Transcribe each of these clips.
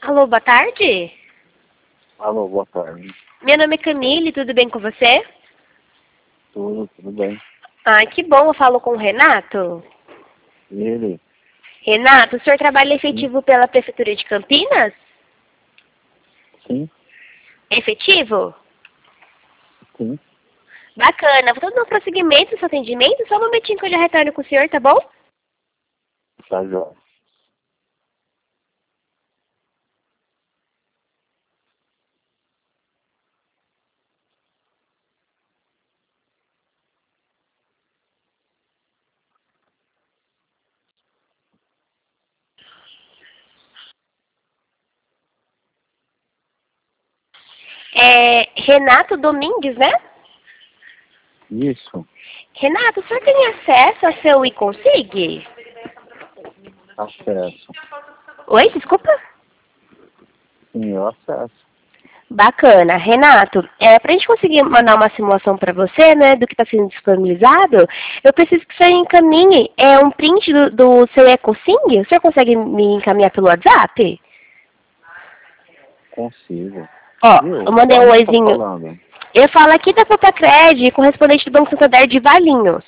Alô, boa tarde. Alô, boa tarde. Meu nome é Camille, tudo bem com você? Tudo bem. Ah, que bom, eu falo com o Renato. E ele? Renato, o senhor trabalha efetivo pela Prefeitura de Campinas? Sim, Efetivo? sim. Bacana, vou dar um prosseguimento no seu atendimento, só um momentinho que eu já retorno com o senhor, tá bom? Tá jóia. É Renato Domingues, né? Isso, Renato, o senhor tem acesso a seu e-consig? acesso. Oi, desculpa? Sim, eu acesso. Bacana. Renato, para a gente conseguir mandar uma simulação para você, né, do que está sendo disponibilizado, eu preciso que você encaminhe um print do seu EcoSing. O senhor consegue me encaminhar pelo WhatsApp? Consigo. Ó, Viu? eu mandei Da um onde você tá oizinho. falando? Eu falo aqui da Cotacred, correspondente do Banco Santander de Valinhos.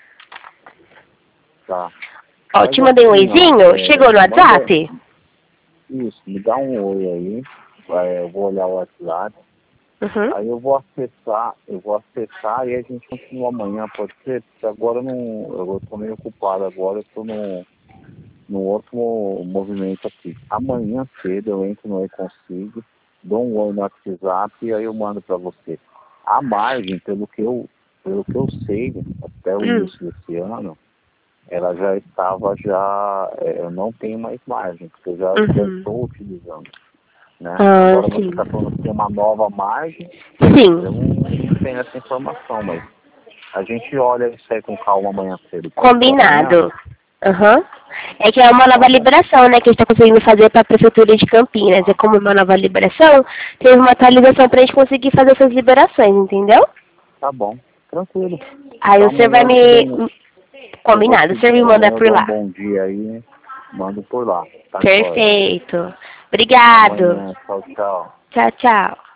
Tá. Ó, Faz te mandei um assim, ó. oizinho. Chegou no Manda WhatsApp? isso, me dá um oi aí. Eu vou olhar o WhatsApp. Uhum. Aí eu vou acessar e a gente continua amanhã, pode ser? Porque agora eu tô meio ocupado agora, eu tô no outro movimento aqui. Amanhã cedo eu entro no E-Consig, dou um oi no WhatsApp e aí eu mando para você. A margem, pelo que eu sei, até o início desse ano, ela já estava, eu não tenho mais margem, porque eu já Uhum. estou utilizando. Né? Ah, Agora você sim. está falando que tem uma nova margem, eu Sim. não tenho essa informação, mas a gente olha isso aí com calma amanhã cedo. Pode ser amanhã? Combinado. Aham. É que é uma Tá nova bom. liberação, né, que a gente está conseguindo fazer para a Prefeitura de Campinas. É como uma nova liberação, teve uma atualização para a gente conseguir fazer essas liberações, entendeu? Tá bom, tranquilo. Aí Então você amanhã vai eu te dou um, eu vou Combinado, te, o senhor me manda amanhã eu por dou um lá. bom dia aí, mando por lá, tá jóia. Perfeito. Até Obrigado. amanhã, tchau, tchau. Tchau, tchau.